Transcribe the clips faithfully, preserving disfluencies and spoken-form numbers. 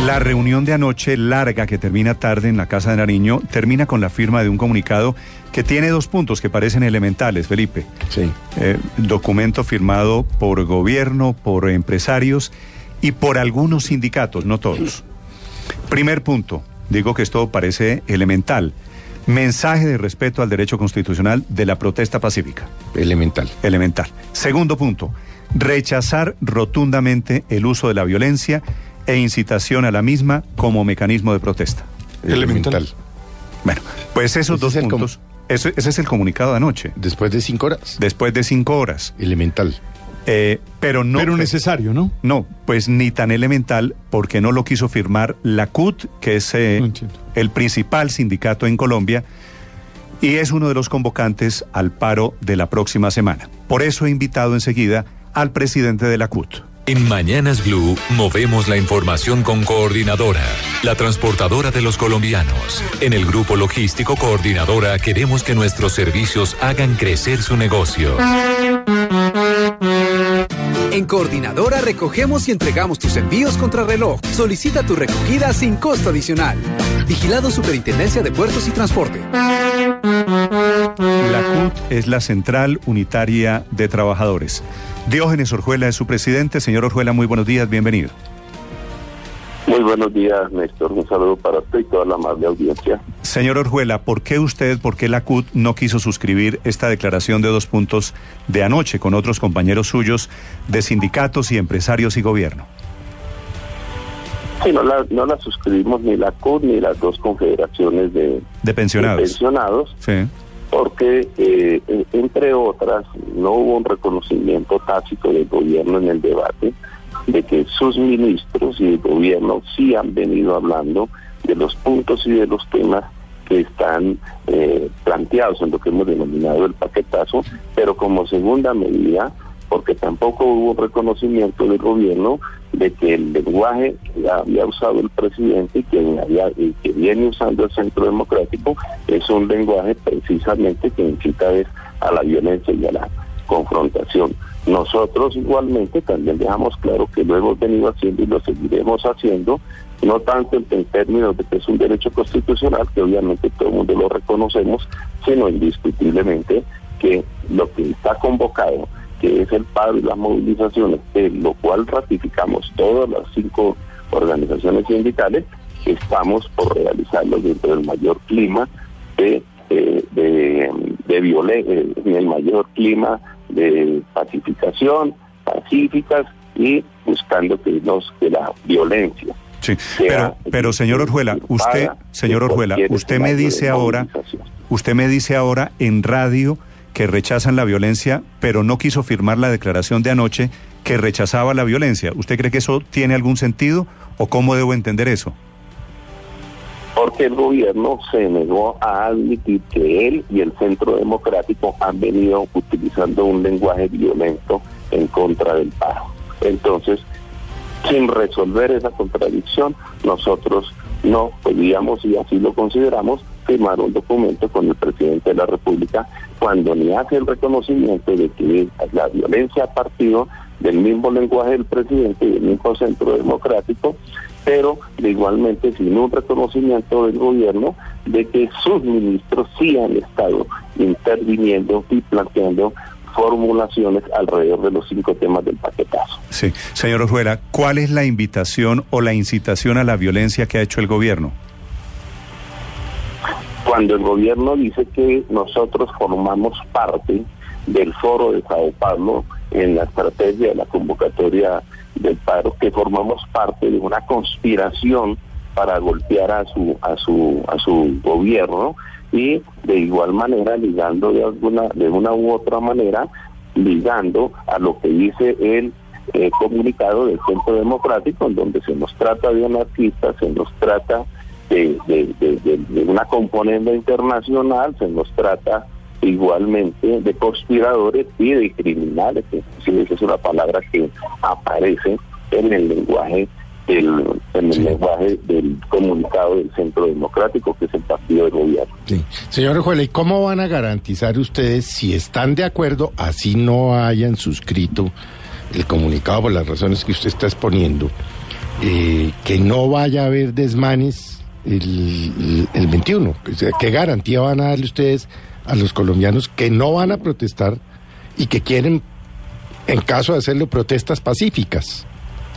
La reunión de anoche, larga, que termina tarde en la Casa de Nariño, termina con la firma de un comunicado que tiene dos puntos que parecen elementales, Felipe. Sí. Eh, documento firmado por gobierno, por empresarios y por algunos sindicatos, no todos. Primer punto, digo que esto parece elemental. Mensaje de respeto al derecho constitucional de la protesta pacífica. Elemental. Elemental. Segundo punto, rechazar rotundamente el uso de la violencia e incitación a la misma como mecanismo de protesta. Elemental. Bueno, pues esos dos puntos, eso, ese es el comunicado de anoche. Después de cinco horas. Después de cinco horas. Elemental. Eh, pero no. Pero necesario, ¿no? No, pues ni tan elemental porque no lo quiso firmar la C U T, que es eh, No entiendo. el principal sindicato en Colombia y es uno de los convocantes al paro de la próxima semana. Por eso he invitado enseguida al presidente de la C U T. En Mañanas Blue movemos la información con Coordinadora, la transportadora de los colombianos. En el grupo logístico Coordinadora queremos que nuestros servicios hagan crecer su negocio. En Coordinadora recogemos y entregamos tus envíos contra reloj. Solicita tu recogida sin costo adicional. Vigilado Superintendencia de Puertos y Transporte. La C U T es la Central Unitaria de Trabajadores. Diógenes Orjuela es su presidente. Señor Orjuela, muy buenos días, bienvenido. Muy buenos días, Néstor. Un saludo para usted y toda la amable audiencia. Señor Orjuela, ¿por qué usted, por qué la C U T no quiso suscribir esta declaración de dos puntos de anoche con otros compañeros suyos de sindicatos y empresarios y gobierno? Sí, no la, no la suscribimos ni la C U T ni las dos confederaciones de, De pensionados. de pensionados, Sí. porque, eh, entre otras, no hubo un reconocimiento tácito del gobierno en el debate de que sus ministros y el gobierno sí han venido hablando de los puntos y de los temas que están eh, planteados en lo que hemos denominado el paquetazo, pero como segunda medida, porque tampoco hubo reconocimiento del gobierno de que el lenguaje que había usado el presidente y que, había, y que viene usando el Centro Democrático es un lenguaje precisamente que incita a la violencia y a la confrontación. Nosotros igualmente también dejamos claro que lo hemos venido haciendo y lo seguiremos haciendo, no tanto en, en términos de que es un derecho constitucional, que obviamente todo el mundo lo reconocemos, sino indiscutiblemente que lo que está convocado, que es el paro y las movilizaciones, de lo cual ratificamos todas las cinco organizaciones sindicales, estamos por realizarlo dentro del mayor clima de, de, de, de violencia, en el mayor clima de pacificación, pacíficas y buscando que, nos, que la violencia. Sí, pero, pero señor Orjuela, usted, señor Orjuela, usted me dice ahora, usted me dice ahora en radio que rechazan la violencia, pero no quiso firmar la declaración de anoche que rechazaba la violencia. ¿Usted cree que eso tiene algún sentido o cómo debo entender eso? Porque el gobierno se negó a admitir que él y el Centro Democrático han venido utilizando un lenguaje violento en contra del paro. Entonces, sin resolver esa contradicción, nosotros no podíamos, y así lo consideramos, firmar un documento con el presidente de la República cuando ni hace el reconocimiento de que la violencia ha partido del mismo lenguaje del presidente y del mismo Centro Democrático, pero de igualmente sin un reconocimiento del gobierno de que sus ministros sí han estado interviniendo y planteando formulaciones alrededor de los cinco temas del paquetazo. Sí, señor Orjuela, ¿cuál es la invitación o la incitación a la violencia que ha hecho el gobierno? Cuando el gobierno dice que nosotros formamos parte del foro de Sao Paulo en la estrategia de la convocatoria del paro, que formamos parte de una conspiración para golpear a su a su a su gobierno y de igual manera ligando de alguna de una u otra manera ligando a lo que dice el eh, comunicado del Centro Democrático, en donde se nos trata de anarquistas, se nos trata de, de, de, de, de una componente internacional, se nos trata igualmente de conspiradores y de criminales, que esa es una palabra que aparece en el lenguaje del, en el sí. lenguaje del comunicado del Centro Democrático, que es el partido del gobierno. Sí. Señor Orjuela, ¿y cómo van a garantizar ustedes, si están de acuerdo, así no hayan suscrito el comunicado por las razones que usted está exponiendo, eh, que no vaya a haber desmanes el, el, el veintiuno. O sea, ¿qué garantía van a darle ustedes a los colombianos que no van a protestar y que quieren, en caso de hacerlo, protestas pacíficas?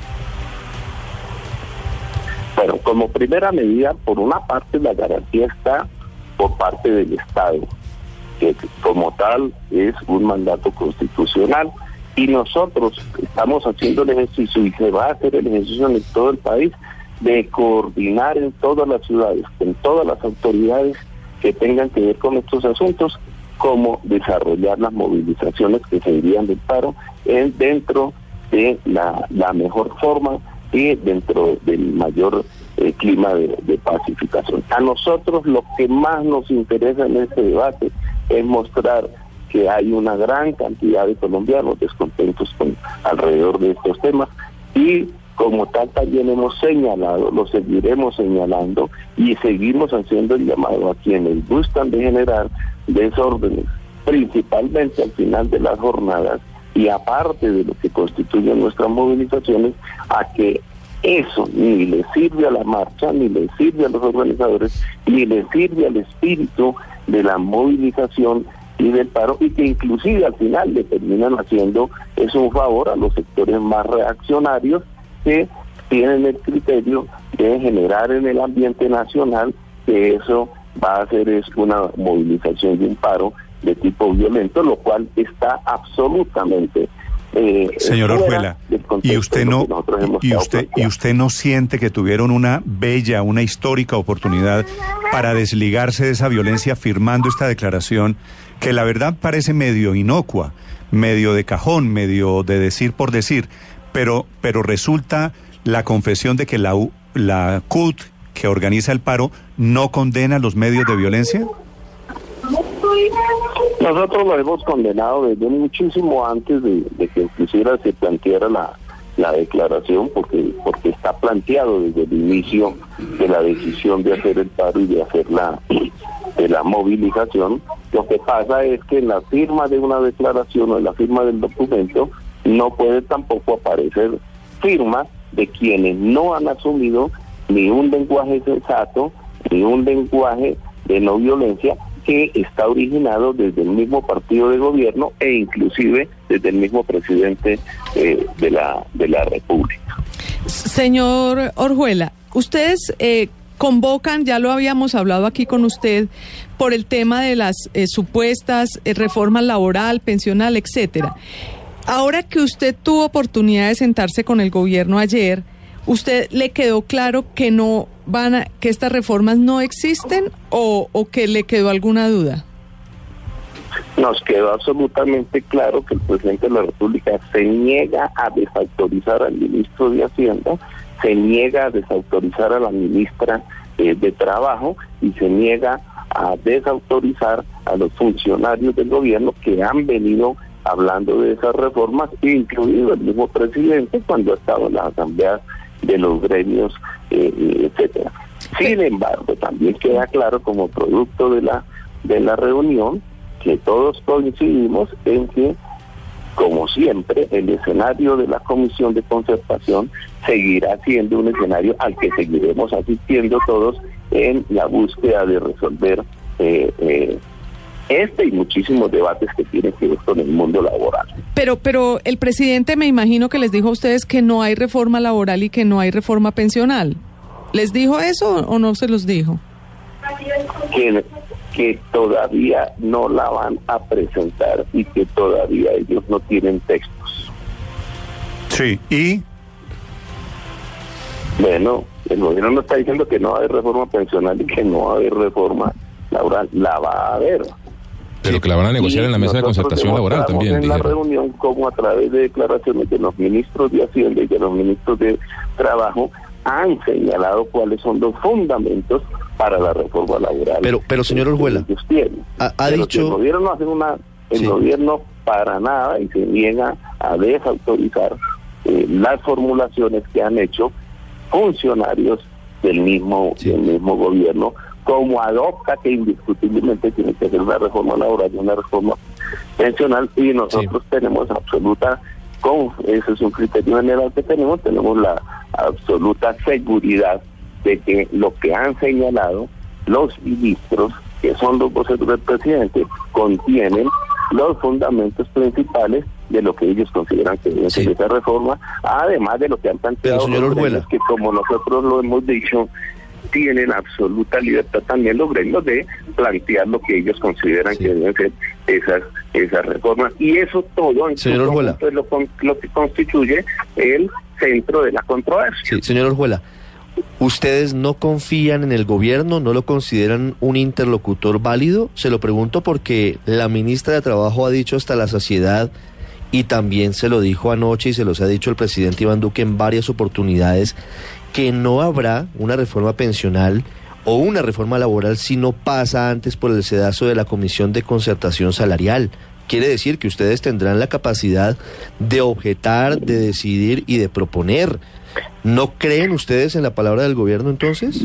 Bueno, como primera medida, por una parte la garantía está por parte del Estado, que como tal es un mandato constitucional, y nosotros estamos haciendo el ejercicio, y se va a hacer el ejercicio en todo el país, de coordinar en todas las ciudades, con todas las autoridades que tengan que ver con estos asuntos, cómo desarrollar las movilizaciones que se irían del paro en, dentro de la, la mejor forma y dentro del mayor eh, clima de, de pacificación. A nosotros lo que más nos interesa en este debate es mostrar que hay una gran cantidad de colombianos descontentos con alrededor de estos temas, y como tal también hemos señalado, lo seguiremos señalando y seguimos haciendo el llamado a quienes gustan de generar desórdenes, principalmente al final de las jornadas y aparte de lo que constituyen nuestras movilizaciones, a que eso ni le sirve a la marcha, ni le sirve a los organizadores, ni le sirve al espíritu de la movilización y del paro, y que inclusive al final le terminan haciendo es un favor a los sectores más reaccionarios que tienen el criterio de generar en el ambiente nacional que eso va a hacer es una movilización y un paro de tipo violento, lo cual está absolutamente eh, señor Orjuela, y usted no y usted y usted no siente que tuvieron una bella, una histórica oportunidad para desligarse de esa violencia firmando esta declaración que la verdad parece medio inocua, medio de cajón, medio de decir por decir, pero pero resulta la confesión de que la U, la C U T que organiza el paro no condena los medios de violencia? Nosotros lo hemos condenado desde muchísimo antes de, de que inclusive se planteara la, la declaración, porque porque está planteado desde el inicio de la decisión de hacer el paro y de hacer la, de la movilización. Lo que pasa es que en la firma de una declaración o en la firma del documento no puede tampoco aparecer firma de quienes no han asumido ni un lenguaje sensato, ni un lenguaje de no violencia, que está originado desde el mismo partido de gobierno e inclusive desde el mismo presidente eh, de la de la República. Señor Orjuela, ustedes eh, convocan, ya lo habíamos hablado aquí con usted, por el tema de las eh, supuestas eh, reformas laboral, pensional, etcétera. Ahora que usted tuvo oportunidad de sentarse con el gobierno ayer, ¿usted le quedó claro que no van a, que estas reformas no existen o, o que le quedó alguna duda? Nos quedó absolutamente claro que el presidente de la República se niega a desautorizar al ministro de Hacienda, se niega a desautorizar a la ministra eh, de Trabajo y se niega a desautorizar a los funcionarios del gobierno que han venido hablando de esas reformas, incluido el mismo presidente cuando ha estado en las asambleas de los gremios, eh, etcétera. Sin embargo, también queda claro como producto de la de la reunión que todos coincidimos en que, como siempre, el escenario de la Comisión de Concertación seguirá siendo un escenario al que seguiremos asistiendo todos en la búsqueda de resolver eh, eh, este y muchísimos debates que tienen que ver con el mundo laboral. Pero, pero el presidente me imagino que les dijo a ustedes que no hay reforma laboral y que no hay reforma pensional. ¿Les dijo eso o no se los dijo? Que, que todavía no la van a presentar y que todavía ellos no tienen textos. Sí, ¿y? Bueno, el gobierno no está diciendo que no va a haber reforma pensional y que no va a haber reforma laboral. La va a haber. Pero que la van a negociar y en la mesa de concertación laboral también. En dijeron. la reunión, como a través de declaraciones de los ministros de Hacienda y de los ministros de Trabajo, han señalado cuáles son los fundamentos para la reforma laboral. Pero, pero señor Orjuela, ha, ha pero dicho... el gobierno no hace una, el sí. gobierno para nada y se niega a desautorizar eh, las formulaciones que han hecho funcionarios del mismo, sí. del mismo gobierno, como adopta que indiscutiblemente tiene que hacer una reforma laboral y una reforma pensional, y nosotros sí. tenemos absoluta, con ese es un criterio general que tenemos, tenemos la absoluta seguridad de que lo que han señalado los ministros, que son los voceros del presidente, contienen los fundamentos principales de lo que ellos consideran que debe ser sí. esa reforma, además de lo que han planteado señor los Orjuela, gremios, que como nosotros lo hemos dicho, tienen absoluta libertad también los gremios de plantear lo que ellos consideran sí. que deben ser esas esas reformas, y eso todo en señor Orjuela, es lo, lo que constituye el centro de la controversia. Sí, señor Orjuela, ¿ustedes no confían en el gobierno? ¿No lo consideran un interlocutor válido? Se lo pregunto porque la ministra de Trabajo ha dicho hasta la saciedad, y también se lo dijo anoche y se los ha dicho el presidente Iván Duque en varias oportunidades, que no habrá una reforma pensional o una reforma laboral si no pasa antes por el sedazo de la Comisión de Concertación Salarial. Quiere decir que ustedes tendrán la capacidad de objetar, de decidir y de proponer. ¿No creen ustedes en la palabra del gobierno entonces?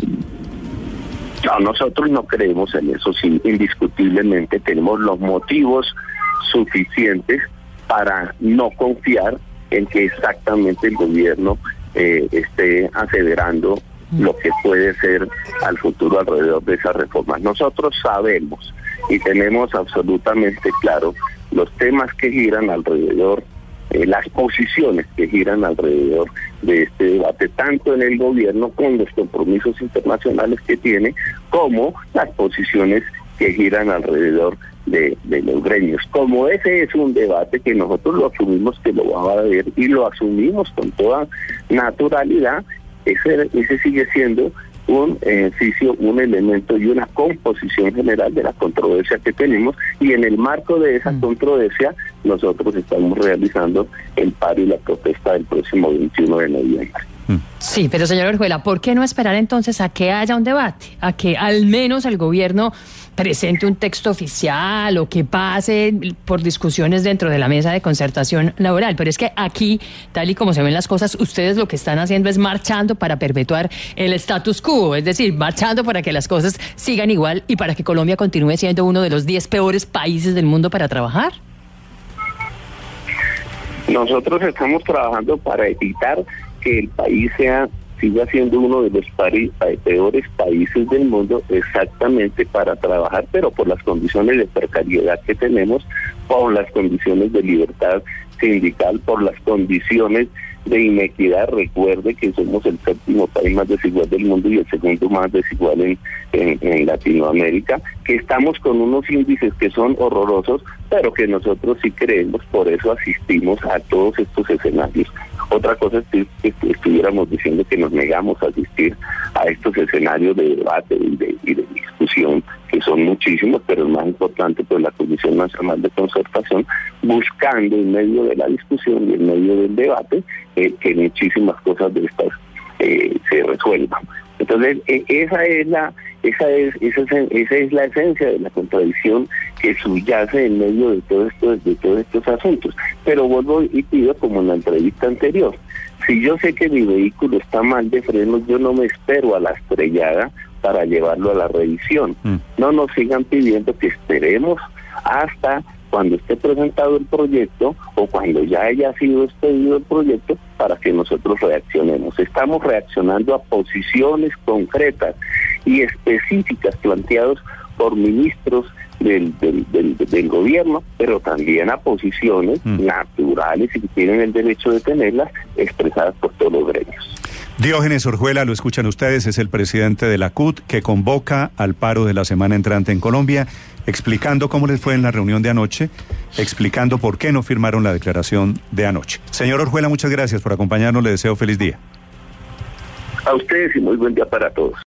No, nosotros no creemos en eso, sí, indiscutiblemente tenemos los motivos suficientes para no confiar en que exactamente el gobierno eh, esté acelerando lo que puede ser al futuro alrededor de esas reformas. Nosotros sabemos y tenemos absolutamente claro los temas que giran alrededor, eh, las posiciones que giran alrededor de este debate, tanto en el gobierno con los compromisos internacionales que tiene, como las posiciones que giran alrededor de, de los gremios. Como ese es un debate que nosotros lo asumimos que lo va a haber y lo asumimos con toda naturalidad, ese, ese sigue siendo un ejercicio, un elemento y una composición general de la controversia que tenemos, y en el marco de esa mm. controversia nosotros estamos realizando el paro y la protesta del próximo veintiuno de noviembre. Sí, pero señor Orjuela, ¿por qué no esperar entonces a que haya un debate? A que al menos el gobierno presente un texto oficial o que pase por discusiones dentro de la mesa de concertación laboral. Pero es que aquí, tal y como se ven las cosas, ustedes lo que están haciendo es marchando para perpetuar el status quo, es decir, marchando para que las cosas sigan igual y para que Colombia continúe siendo uno de los diez peores países del mundo para trabajar. Nosotros estamos trabajando para evitar que el país sea siga siendo uno de los pari, peores países del mundo, exactamente para trabajar, pero por las condiciones de precariedad que tenemos, por las condiciones de libertad sindical, por las condiciones de inequidad. Recuerde que somos el séptimo país más desigual del mundo y el segundo más desigual en, en, en Latinoamérica, que estamos con unos índices que son horrorosos, pero que nosotros sí creemos, por eso asistimos a todos estos escenarios. Otra cosa es que, que estuviéramos diciendo que nos negamos a asistir a estos escenarios de debate y de, y de discusión, que son muchísimos, pero el más importante, pues la Comisión Nacional de Concertación, buscando en medio de la discusión y en medio del debate eh, que muchísimas cosas de estas eh, se resuelvan. Entonces, eh, esa es la esa es esa es, esa es la esencia de la contradicción que subyace en medio de todo esto, de todos estos asuntos. Pero vuelvo y pido, como en la entrevista anterior, si yo sé que mi vehículo está mal de frenos, yo no me espero a la estrellada para llevarlo a la revisión. Mm. No nos sigan pidiendo que esperemos hasta cuando esté presentado el proyecto o cuando ya haya sido expedido el proyecto para que nosotros reaccionemos. Estamos reaccionando a posiciones concretas y específicas planteados por ministros del, del, del, del gobierno, pero también a posiciones mm. naturales y que tienen el derecho de tenerlas expresadas por todos los gremios. Diógenes Orjuela, lo escuchan ustedes, es el presidente de la C U T, que convoca al paro de la semana entrante en Colombia, explicando cómo les fue en la reunión de anoche, explicando por qué no firmaron la declaración de anoche. Señor Orjuela, muchas gracias por acompañarnos, le deseo feliz día. A ustedes y muy buen día para todos.